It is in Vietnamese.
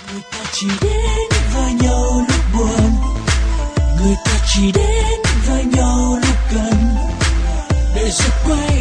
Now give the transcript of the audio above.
Người ta chỉ đến với nhau lúc buồn, người ta chỉ đến với nhau lúc cần, để rồi quay